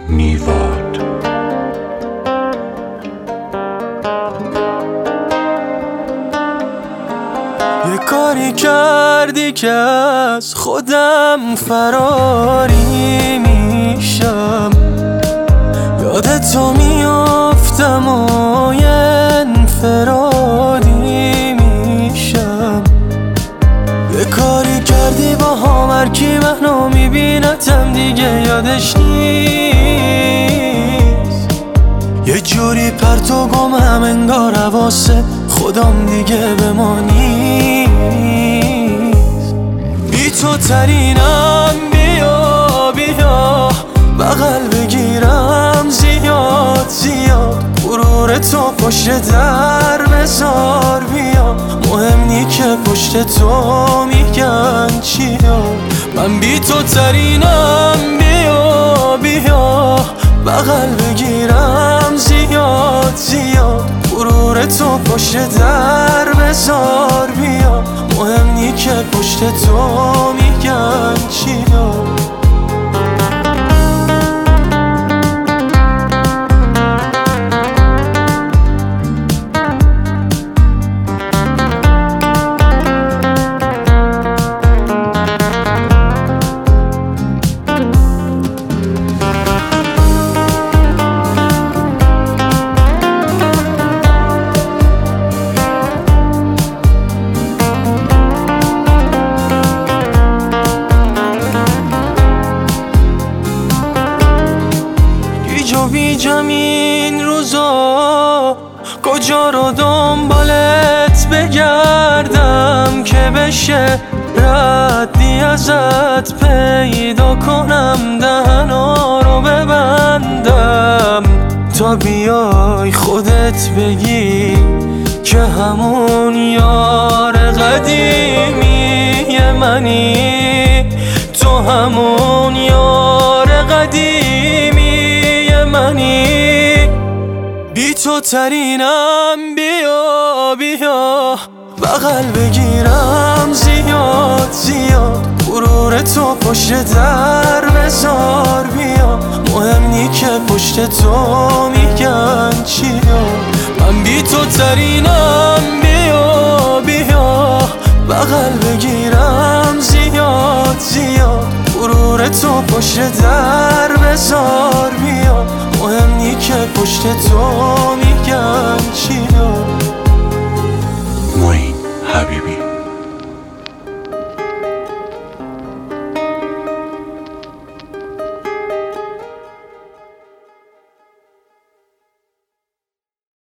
نیواد. یه کاری کردی که از خودم فراری میشم، یادتو میافتم و یه انفرادی میشم. یه کاری کردی با هم هرکی منو میبینتم دیگه یادش نیست، یه جوری پرت و گمم انگار حواسه خودم دیگه به ما نیست. بی تو ترینم، بیا بیا بغل بگیرم زیاد زیاد، غرور تو پشت در بذار بیا، مهم نی که پشت تو میگن چیا. من بی تو ترینم، بیا بیا بغل بگیرم زیاد زیاد، غرور تو پشت در بذار بیا، مهم نی که پشت تو میگن چیا. بیجم این روزا کجا رو دنبالت بگردم که بشه ردی ازت پیدا کنم، دهنا رو ببندم تا بیای خودت بگی که همون یار قدیمی منی، تو همون یار قدیمی منی. بی تو ترینم، بیا بیا بغل بگیرم زیاد زیاد، غرور تو پشت در بذار بیا، مهم نی که پشت تو میگن چیا. من بی تو ترینم، بیا بیا بغل بگیرم زیاد زیاد، غرور تو پشت در بذار بیا، مهم نی که پشت تو میگن چیا. معین حبیبی.